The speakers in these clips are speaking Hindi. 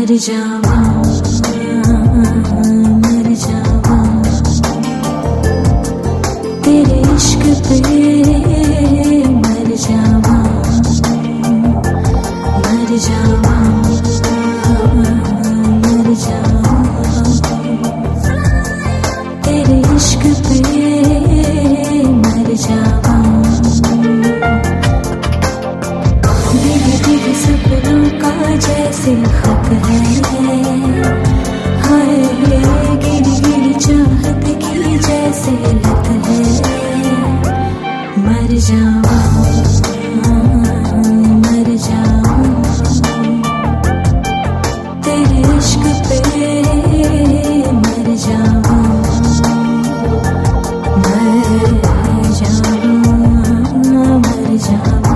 मर जावा मर जावा तेरे इश्क पे मर जावा मर जावा मर जावा तेरे इश्क पे मर जावा भीगे भीगे सपनों का जैसे खत है हाय गिरी गिरी चाहत की जैसे लत है मर जावा मर जावा तेरे इश्क पे मर जावा मर जावा मर जावा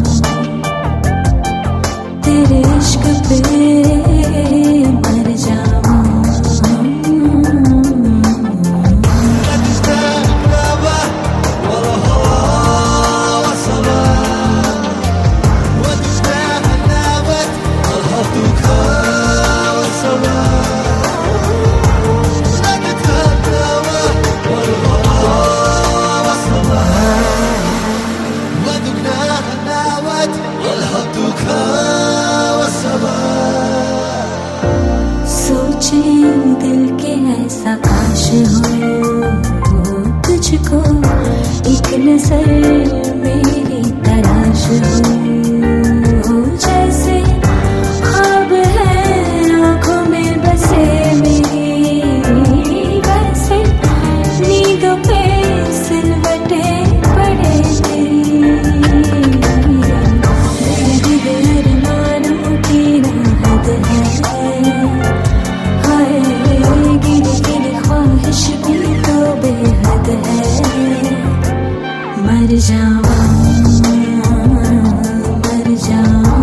तेरे इश्क पे मर जावा सोचे दिल के ऐसा काश हो तुझको एक नजर मेरी तलाश हो जैसे ख्वाब है आंखों में बसे मेरी वैसे नींदों पे सिलवटे पड़े तेरे अरमानों की ना हद है हाय गिरी गिरी ख्वाहिश भी तो बेहद है मर जावा मर जावा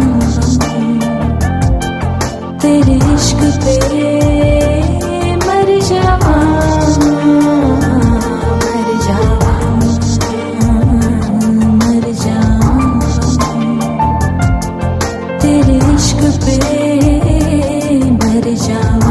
तेरे इश्क पे मर जावा मर जावा मर जावा तेरे इश्क पे मर जावा